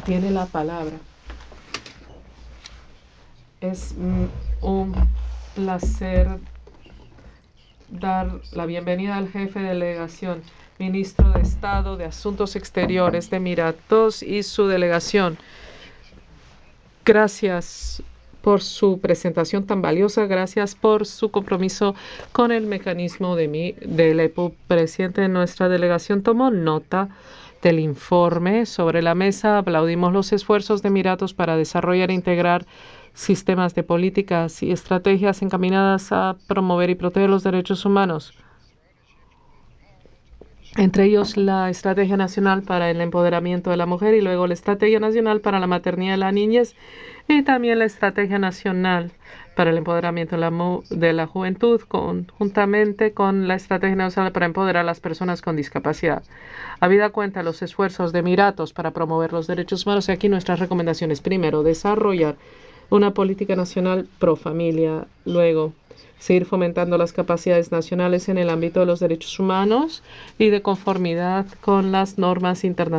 tiene la palabra. Es un placer dar la bienvenida al jefe de delegación, ministro de Estado de Asuntos Exteriores de Emiratos y su delegación. Gracias por su presentación tan valiosa, gracias por su compromiso con el mecanismo del EPU. Presidente de nuestra delegación tomó nota del informe sobre la mesa. Aplaudimos los esfuerzos de Emiratos para desarrollar e integrar sistemas de políticas y estrategias encaminadas a promover y proteger los derechos humanos, entre ellos la Estrategia Nacional para el Empoderamiento de la Mujer y luego la Estrategia Nacional para la Maternidad y la Niñez y también la Estrategia Nacional para el Empoderamiento de la Juventud, conjuntamente con la Estrategia Nacional para empoderar a las personas con discapacidad. Habida cuenta de los esfuerzos de Emiratos para promover los derechos humanos, y aquí nuestras recomendaciones. Primero, desarrollar una política nacional pro familia. Luego, seguir fomentando las capacidades nacionales en el ámbito de los derechos humanos y de conformidad con las normas internacionales.